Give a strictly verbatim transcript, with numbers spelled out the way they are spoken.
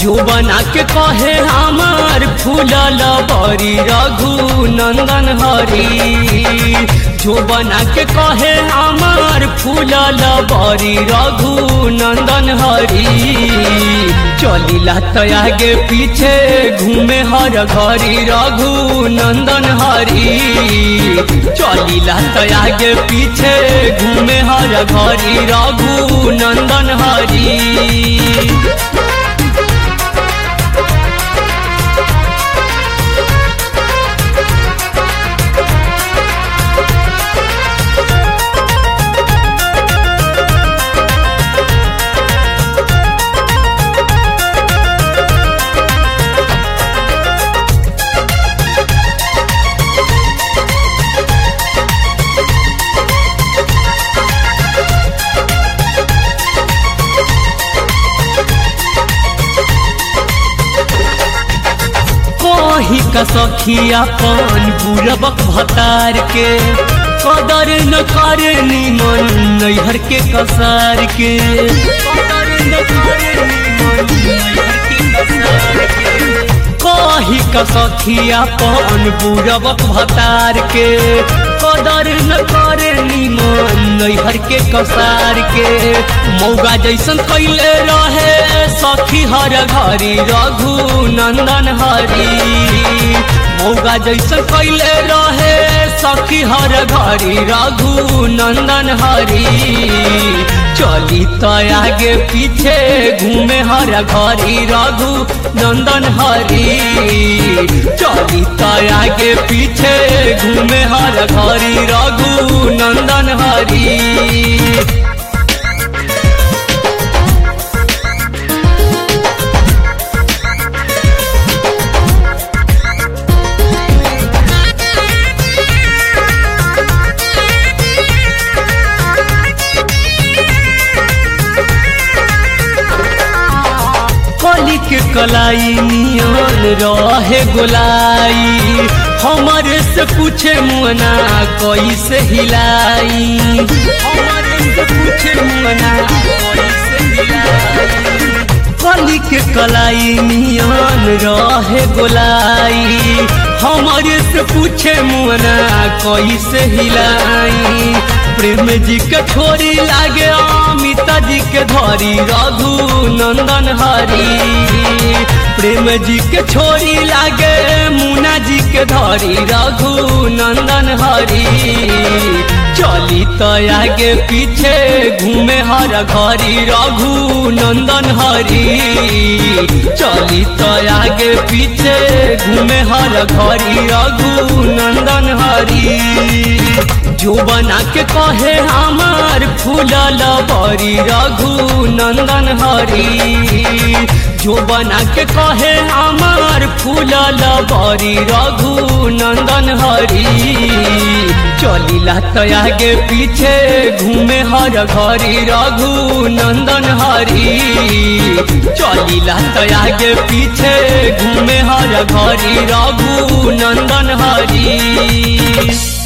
जो बना के कहे हमार फूलल बरी रघु नंदन हरी। जो बना के कहे हमार फूलल बरी रघु नंदन हरी। चलिला तो आगे पीछे घूमे हर घरी रघु नंदन हरी। चलिला तो आगे पीछे घूमे हर घरी रघु नंदन हरी। कही का सखिया पान बुरबक भतार के कदर न करे निमन नैहर के कसार के। कदर न करे निमन नैहर के कसार के। कही का सखिया पान बुरबक भतार के कदर न करे निमन नैहर के कसार के। मौगा जैसन कैले रहे सखी हर घरी रघु नंदन हरी। मौगा जैसन कैले रहे सखी हर घरी रघु नंदन हरी। चली तो आगे पीछे घूमे हर घरी रघु नंदन हरी। चली तो आगे पीछे घूमे हर घरी रघु नंदन हरी। के कलाई नियन रहे गोलाई हमारे से पूछे मुअना कैसे हिलाई। हमारे से पूछे मुअना कैसे हिलाई। कली के कलाई नियन रहे गोलाई हमारे से पूछे मुअना कैसे हिलाई। प्रेम जी के छोरी लागे अमिता जी के धरी रघु नंदन हरी। प्रेम जी के छोरी लागे मुना जी के धरी रघु नंदन हरी। चली तो आगे पीछे घूमे हर घरी रघु नंदन हरी। चली तो आगे पीछे घूमे हर घरी रघु नंदन हरी। जो बना के कहे हमार फूलल बरी रघु नंदन हरी। जो बना के कहे हमार फूलल बरी रघु नंदन हरी। चलिला तो आगे पीछे घूमे हर घरी रघु नंदन हरी। चलिला तो आगे पीछे घूमे हर घरी रघु नंदन हरी।